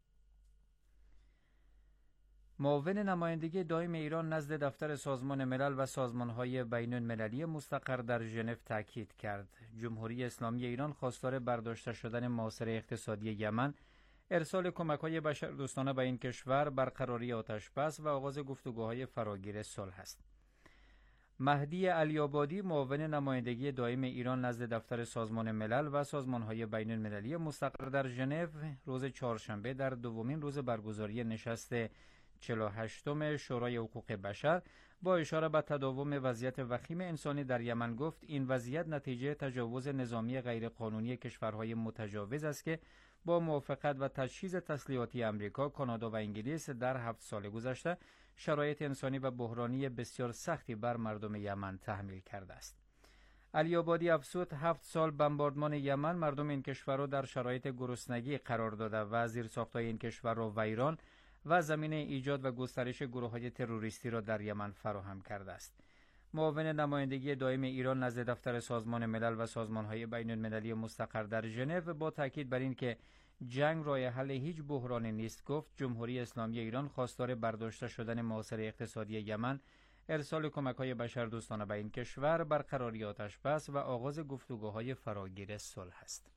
معاون نمایندگی دائم ایران نزد دفتر سازمان ملل و سازمان‌های بین‌المللی مستقر در ژنو تاکید کرد جمهوری اسلامی ایران خواستار برداشته شدن محاصره اقتصادی یمن، ارسال کمک‌های بشردوستانه به این کشور، برقراری آتش‌بس و آغاز گفتگوهای فراگیر صلح است. مهدی علی‌آبادی معاون نمایندگی دائم ایران نزد دفتر سازمان ملل و سازمان‌های بین‌المللی مستقر در ژنو روز چهارشنبه در دومین روز برگزاری نشست 48م شورای حقوق بشر با اشاره به تداوم وضعیت وخیم انسانی در یمن گفت این وضعیت نتیجه تجاوز نظامی غیرقانونی کشورهای متجاوز است که با موافقت و تجهیز تسلیحاتی امریکا، کانادا و انگلیس در 7 سال گذشته شرایط انسانی و بحرانی بسیار سختی بر مردم یمن تحمیل کرده است. علی‌آبادی افزود 7 سال بمباردمان یمن مردم این کشور را در شرایط گرسنگی قرار داده و زیرساخت‌های این کشور را ویران و زمینه ایجاد و گسترش گروه‌های تروریستی را در یمن فراهم کرده است. معاون نمایندگی دائم ایران نزد دفتر سازمان ملل و سازمان‌های بین‌المللی مستقر در ژنو با تاکید بر این که جنگ راه حل هیچ بحرانی نیست گفت جمهوری اسلامی ایران خواستار برداشته شدن محاصره اقتصادی یمن، ارسال کمک‌های بشردوستانه به این کشور، برقراری آتش‌بس و آغاز گفتگوهای فراگیر صلح است.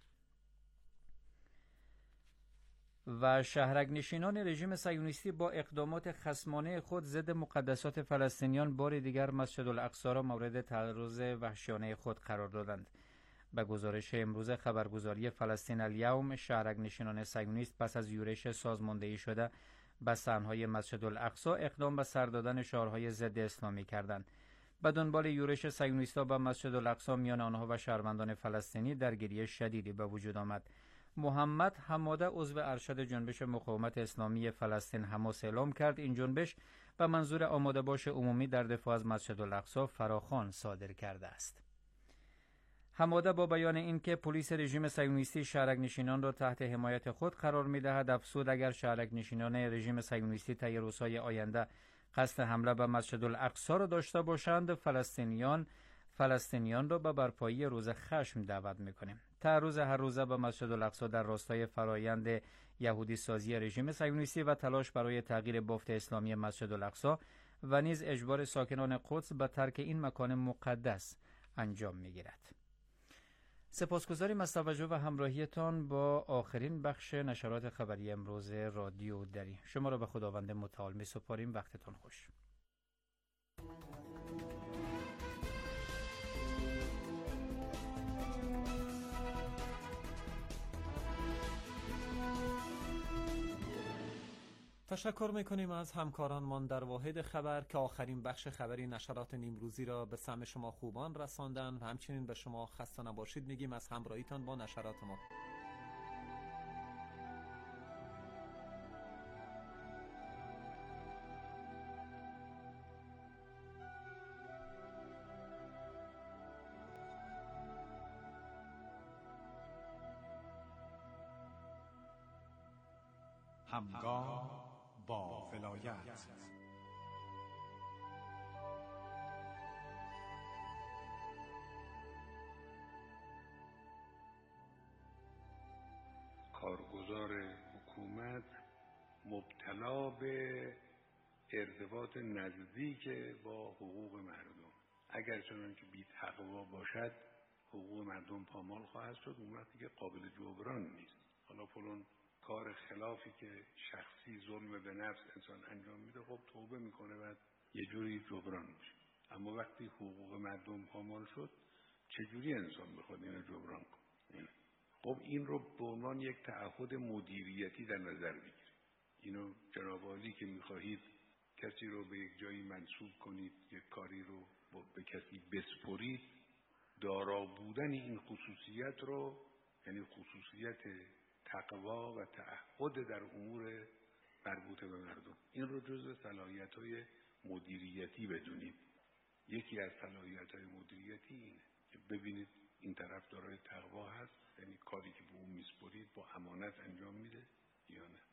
و شهرک‌نشینان رژیم صهیونیستی با اقدامات خصمانه خود ضد مقدسات فلسطینیان بار دیگر مسجد الاقصی را مورد تعرض وحشیانه خود قرار دادند. به گزارش امروز خبرگزاری فلسطین الیوم، شهرک‌نشینان صهیونیست پس از یورش سازماندهی شده به صحنهای مسجد الاقصی اقدام به سر دادن شعارهای ضد اسلامی کردند. به دنبال یورش صهیونیست‌ها به مسجد الاقصی میان آنها و شهروندان فلسطینی درگیری شدیدی به وجود آمد. محمد حماده عضو ارشد جنبش مقاومت اسلامی فلسطین حماس اعلام کرد این جنبش به منظور آماده باش عمومی در دفاع از مسجد الاقصی فراخوان صادر کرده است. حماده با بیان اینکه پلیس رژیم صهیونیستی شهرک‌نشینان را تحت حمایت خود قرار می‌دهد افزود اگر شهرک‌نشینان رژیم صهیونیستی طی روزهای آینده قصد حمله به مسجد الاقصی را داشته باشند فلسطینیان را به برپایی روز خشم دعوت می‌کنیم. تعرض هر روزه به مسجد الاقصی در راستای فرایند یهودی سازی رژیم صهیونیستی و تلاش برای تغییر بافت اسلامی مسجد الاقصی و نیز اجبار ساکنان قدس به ترک این مکان مقدس انجام می‌گیرد. سپاسگزاریم از توجه و همراهیتان با آخرین بخش نشرات خبری امروز رادیو دری. شما را به خداوند متعال می‌سپاریم. وقتتان خوش. تشکر میکنیم از همکارانمان در واحد خبر که آخرین بخش خبری نشرات نیمروزی را به سمع شما خوبان رساندن و همچنین به شما خسته نباشید میگیم از همراهیتان با نشرات ما. همگام با ولایت. کارگزار حکومت مبتلا به ارتباط نزدیک با حقوق مردم، اگر چنانکه بی تقوا باشد حقوق مردم پامال خواهد شد، اون وقتی که قابل جبران نیست. حالا فلان کار خلافی که شخصی ظلم به نفس انسان انجام میده، خب توبه میکنه و یه جوری جبران میشه. اما وقتی حقوق مردم پامال شد، چجوری انسان بخواد اینو جبران کنه؟ خب این رو به عنوان یک تعهد مدیریتی در نظر بگیرید. اینو جناب عالی که میخواهید کسی رو به یک جایی منصوب کنید، یک کاری رو به کسی بسپرید، دارا بودن این خصوصیت رو، یعنی خصوصیت تقوا و تعهد در امور مربوط به مردم، این رو جزء صلاحیت‌های مدیریتی بدونید. یکی از صلاحیت‌های مدیریتی اینه که ببینید این طرف دارای تقوا هست، یعنی کاری که به اون میسپرید با امانت انجام میده یا نه.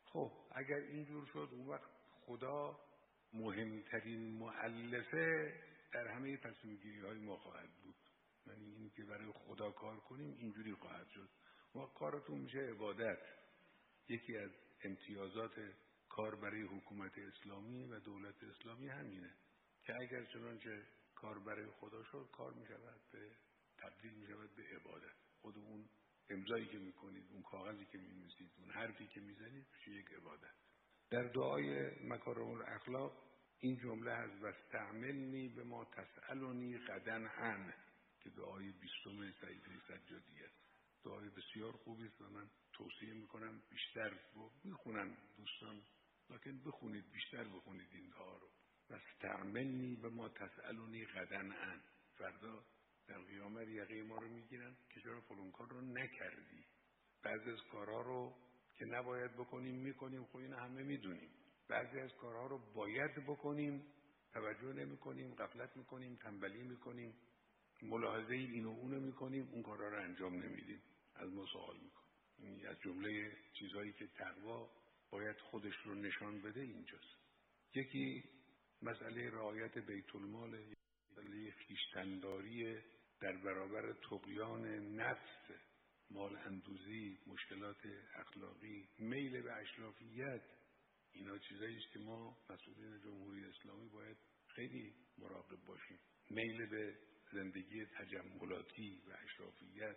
خب اگر اینجور شد اون وقت خدا مهمترین مؤلفه در همه تصمیم‌گیری های ما خواهد بود. یعنی این که برای خدا کار کنیم اینجوری خواهد شد. ما کارتون میشه عبادت. یکی از امتیازات کار برای حکومت اسلامی و دولت اسلامی همینه که اگر چنانچه کار برای خدا شد، کار میشود به تبدیل میشود به عبادت. خود اون امضایی که میکنید، اون کاغذی که می‌نویسید، اون حرفی که میزنید میشه یک عبادت. در دعای مکارم الاخلاق این جمله هست: واستعملنی به ما تسألنی غدا عنه، که دعای 20 صحیفه سجادی است. دعای بسیار خوبی است و من توصیه میکنم بیشتر میخونن دوستان، لکن بخونید، بیشتر بخونید این دعا رو. واستعملنی به ما تسألنی غدا عنه. فردا در قیامت یقه ما رو میگیرن که چرا فلان کار رو نکردی. بعضی از کارها رو که نباید بکنیم میکنیم، خب این همه میدونیم. بعضی از کارها رو باید بکنیم، توجه نمیکنیم، غفلت میکنیم، تنبلی میکنیم، ملاحظه اینو اونو میکنیم، اون کارها رو انجام نمیدیم، از ما سوال میکنیم. این از جمله چیزهایی که تقوا باید خودش رو نشان بده اینجاست. یکی مسئله رعایت بیت المال، مسئله خویشتن‌داری در برابر طغیان نفس، مال اندوزی، مشکلات اخلاقی، میل به اشرافیت. اینا چیزایی است که ما مسئولین جمهوری اسلامی باید خیلی مراقب باشیم. میل به زندگی تجملاتی و اشرافیت.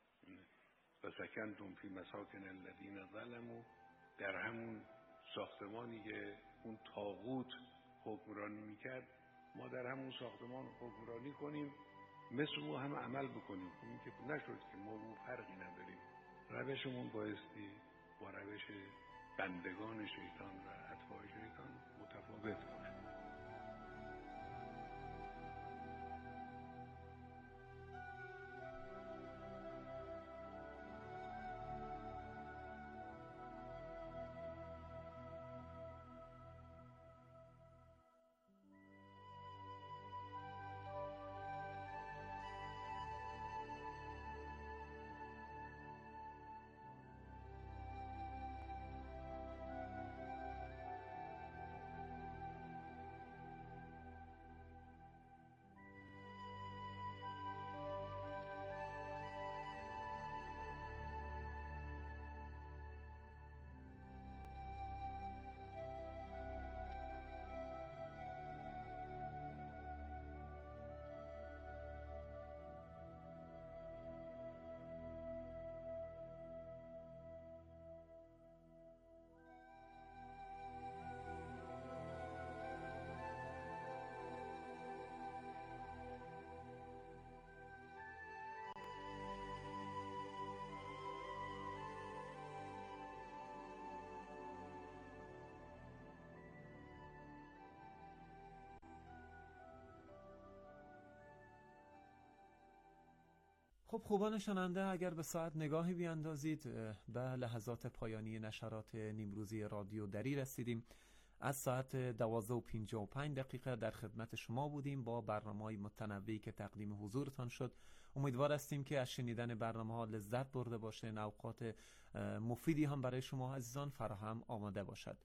و سکنتم فی مساکن الذین ظلموا، در همون ساختمانی که اون طاغوت حکمرانی میکرد، ما در همون ساختمان حکمرانی کنیم، مثل او هم عمل بکنیم. این که نشد که ما رو فرقی نداریم. روشمون بایستی با روش بندگان شیطان و اتباع شیطان متفاوت باشه. خب خوبان شنونده، اگر به ساعت نگاهی بیاندازید به لحظات پایانی نشرات نیمروزی رادیو دری رسیدیم. از ساعت 12:55 در خدمت شما بودیم با برنامه‌های متنوعی که تقدیم حضورتان شد. امیدوار هستیم که از شنیدن برنامه‌ها لذت برده باشین. اوقات مفیدی هم برای شما عزیزان فراهم آماده باشد.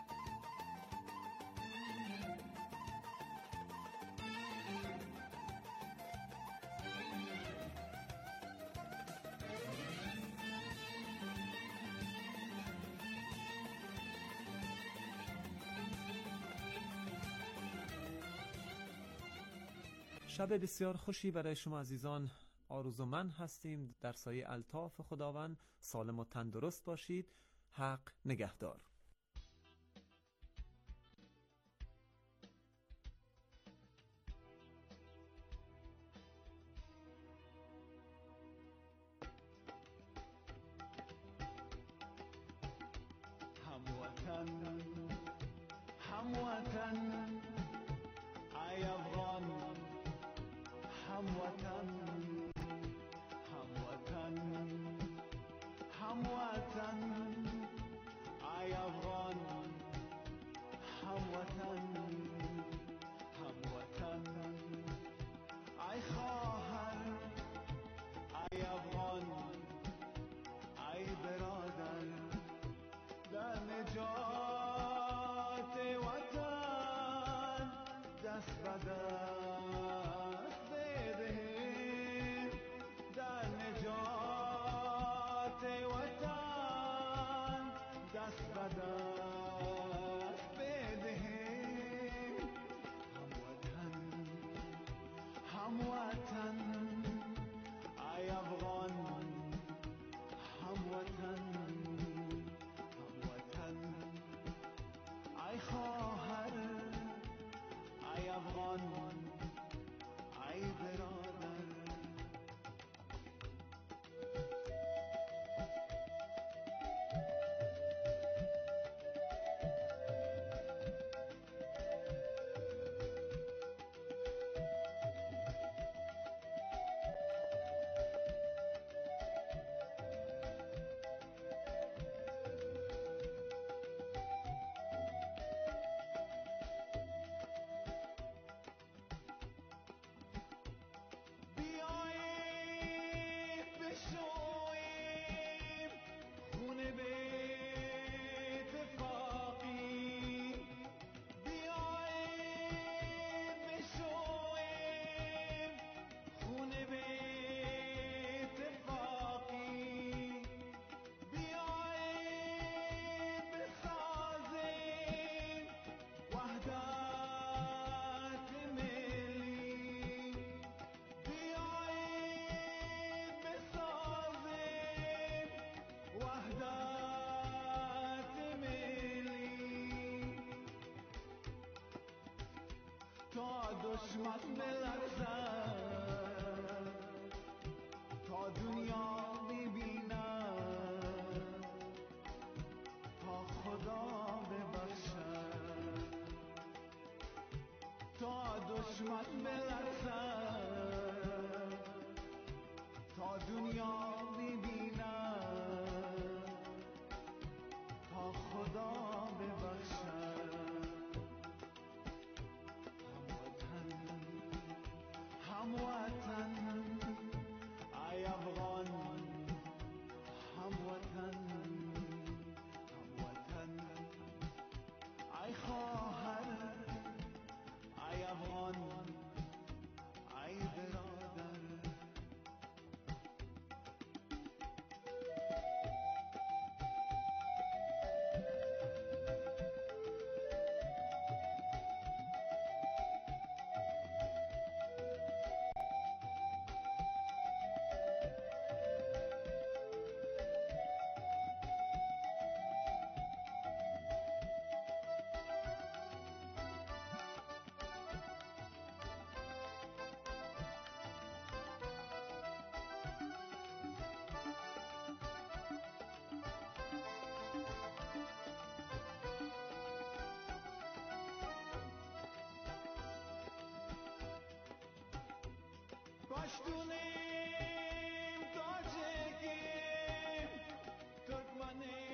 شب بسیار خوشی برای شما عزیزان آرزومند هستیم. در سایه الطاف خداوند سالم و تندرست باشید. حق نگهدار. هموطن ای افغان، هموطن هموطن هموطن ای افغان، هموطن هموطن ای خواهر، ای افغان، ای برادر، در نجات دشمن بلرزد تا دنیا ببینم تا خدا ببخشد تا دشمن بلرزد تا دنیا ببینم تا خدا ببخشد هموطن ای افغان هموطن هموطن ای خواهر ای افغان ای برادر پشتونیم تاجیکیم ترکمنیم